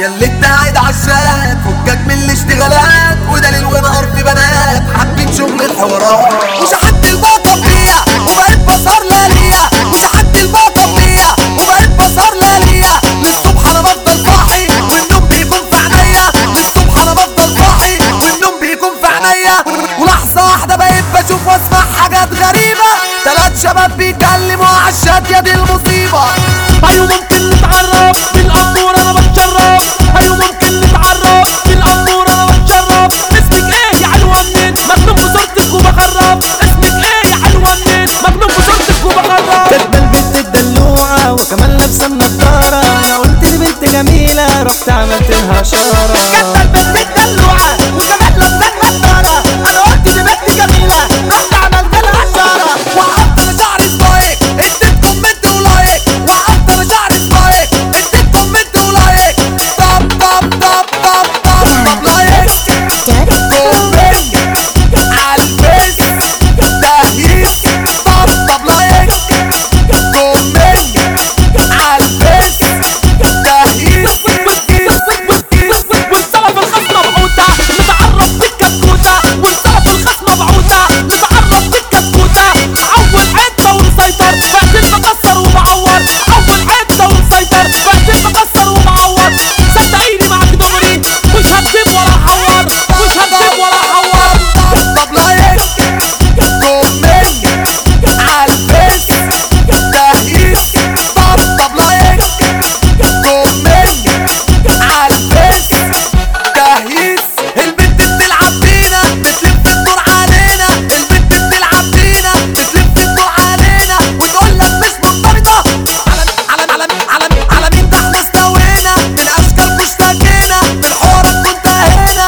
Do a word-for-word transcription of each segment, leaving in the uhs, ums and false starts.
ياللي انت قاعد عالشات فكك من الاشتغالات، وده ليل ونهار في بنات حابين شغل الحوارات. مش عندي الباقة فيها وبقيت بسهر لياليها، مش عندي الباقة فيها وبقيت بسهر لياليها. للصبح انا بفضل صاحي والنوم بيكون في عينيا، للصبح انا بفضل صاحي والنوم بيكون في عينيا. ولحظة واحدة بقيت بشوف واسمع حاجات غريبة، تلات شباب بيكلموا عالشات، يا دي المصيبة. ايوه ممكن نتعرف بالامور انا بتشرف، ايوه ممكن نتعرف بالامور انا بتشرف. اسمك ايه يا حلوه منين مكتوب بصورتك وبخرف، اسمك ايه يا حلوه منين مكتوب بصورتك وبخرف. كاتبه البنت الدلوعه وكمان لابسه النضاره، انا قلت دي بنت جميله رحت عملت لها اشاره. كاتبه البنت الدلوعه وكمان لابسه النضاره، انا قلت دي بنت جميله رحت عملت لها اشاره. وقفت انا شعري سبايك اديت كومنت ولايك، وقفت انا شعري سبايك اديت كومنت ولايك. طب طب طب طب طب طب لايك كومنت عالفيس تهييس. طب طب لايك كومنت عالفيس تهييس. والسلف الخصم مبعوثة نتعرف بالكتكوتة، والسلف الخصم مبعوثة نتعرف بالكتكوتة. أول حتة ونسيطر بعدين بكسر وبعور، أول حتة ونسيطر بعدين بكسر وبعور. صدقيني معاك دغري مش هكذب ولا حور، مش هكذب ولا حور. طب لايك كومنت عالفيس تهييس. طب طب لايك كومنت عالفيس تهييس. البنت بتلعب بينا بتلف الدور علينا، البنت بتلعب بينا بتلف الدور علينا، وتقول لك مش مرتبطة. على على على على على مين ده احنا استوينا، من اشكالكوا اشتكينا، من حواراتكوا انتهينا.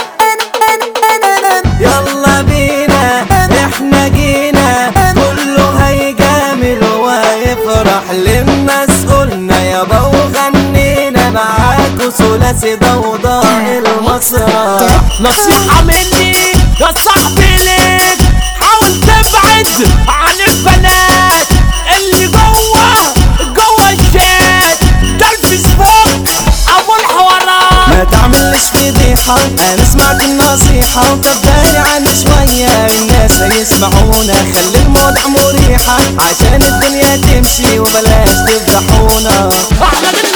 يلا بينا احنا جينا، كله هيجامل وهيفرح للناس. قلنا يابا وغنينا معاكوا ثلاثي ضوضاء المسرح. نصيحة مني يا صاحبي ليك، حاول تبعد عن البنات اللي جوه جوه الشات، ده الفيسبوك ابو الحوارات. ما تعملش فضيحة انا سمعت النصيحة، وكبري عني شوية الناس هيسمعونا. خلي الموضوع مريحة عشان الدنيا تمشي وبلاش تفضحونا. احنا